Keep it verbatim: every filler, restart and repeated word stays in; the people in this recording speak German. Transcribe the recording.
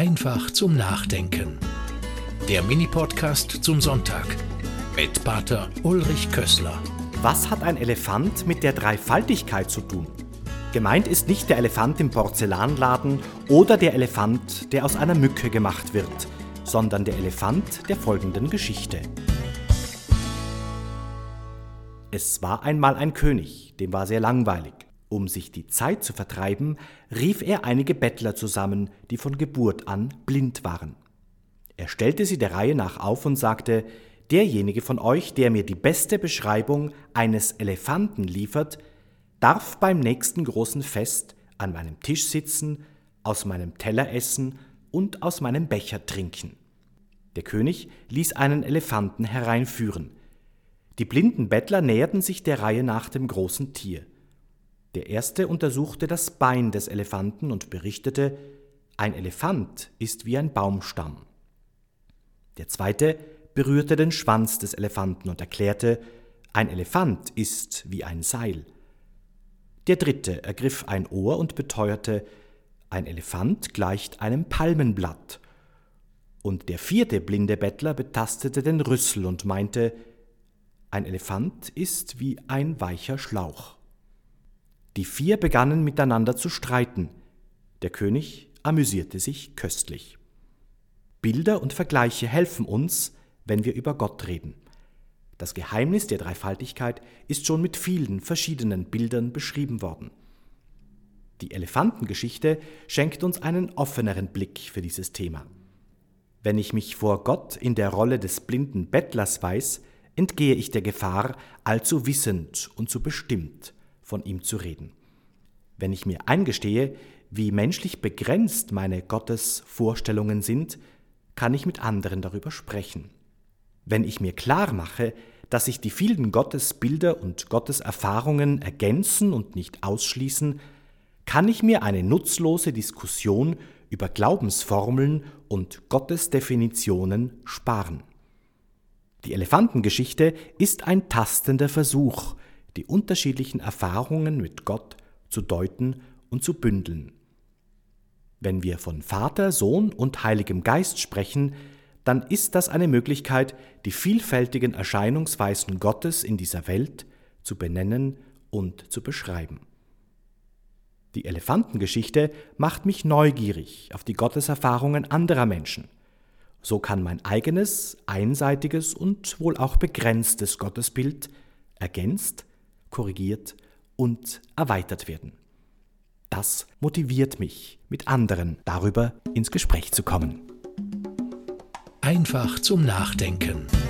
Einfach zum Nachdenken. Der Mini-Podcast zum Sonntag mit Pater Ulrich Kössler. Was hat ein Elefant mit der Dreifaltigkeit zu tun? Gemeint ist nicht der Elefant im Porzellanladen oder der Elefant, der aus einer Mücke gemacht wird, sondern der Elefant der folgenden Geschichte. Es war einmal ein König, dem war sehr langweilig. Um sich die Zeit zu vertreiben, rief er einige Bettler zusammen, die von Geburt an blind waren. Er stellte sie der Reihe nach auf und sagte: Derjenige von euch, der mir die beste Beschreibung eines Elefanten liefert, darf beim nächsten großen Fest an meinem Tisch sitzen, aus meinem Teller essen und aus meinem Becher trinken. Der König ließ einen Elefanten hereinführen. Die blinden Bettler näherten sich der Reihe nach dem großen Tier. Der erste untersuchte das Bein des Elefanten und berichtete: Ein Elefant ist wie ein Baumstamm. Der zweite berührte den Schwanz des Elefanten und erklärte: Ein Elefant ist wie ein Seil. Der dritte ergriff ein Ohr und beteuerte: Ein Elefant gleicht einem Palmenblatt. Und der vierte blinde Bettler betastete den Rüssel und meinte: Ein Elefant ist wie ein weicher Schlauch. Die vier begannen miteinander zu streiten. Der König amüsierte sich köstlich. Bilder und Vergleiche helfen uns, wenn wir über Gott reden. Das Geheimnis der Dreifaltigkeit ist schon mit vielen verschiedenen Bildern beschrieben worden. Die Elefantengeschichte schenkt uns einen offeneren Blick für dieses Thema. Wenn ich mich vor Gott in der Rolle des blinden Bettlers weiß, entgehe ich der Gefahr, allzu wissend und zu bestimmt von ihm zu reden. Wenn ich mir eingestehe, wie menschlich begrenzt meine Gottesvorstellungen sind, kann ich mit anderen darüber sprechen. Wenn ich mir klar mache, dass sich die vielen Gottesbilder und Gotteserfahrungen ergänzen und nicht ausschließen, kann ich mir eine nutzlose Diskussion über Glaubensformeln und Gottesdefinitionen sparen. Die Elefantengeschichte ist ein tastender Versuch, die unterschiedlichen Erfahrungen mit Gott zu deuten und zu bündeln. Wenn wir von Vater, Sohn und Heiligem Geist sprechen, dann ist das eine Möglichkeit, die vielfältigen Erscheinungsweisen Gottes in dieser Welt zu benennen und zu beschreiben. Die Elefantengeschichte macht mich neugierig auf die Gotteserfahrungen anderer Menschen. So kann mein eigenes, einseitiges und wohl auch begrenztes Gottesbild ergänzt, korrigiert und erweitert werden. Das motiviert mich, mit anderen darüber ins Gespräch zu kommen. Einfach zum Nachdenken.